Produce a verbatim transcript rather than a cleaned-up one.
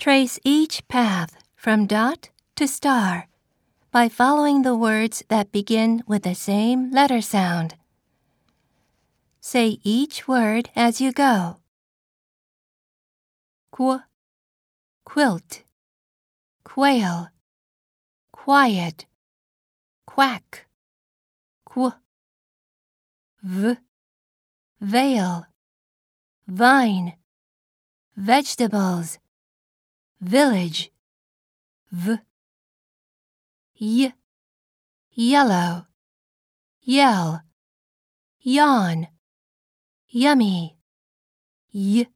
Trace each path from dot to star by following the words that begin with the same letter sound. Say each word as you go. Qu, quilt, quail, quiet, quack, qu. V, veil, vine, vegetables, village, v. Y, yellow, yell, yawn, yummy, y.